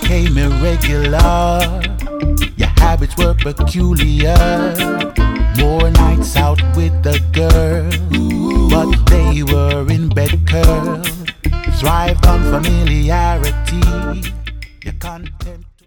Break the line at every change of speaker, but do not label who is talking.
became irregular. Your habits were peculiar. More nights out with the girl, but they were in bed curl. Thrived on familiarity. Your content.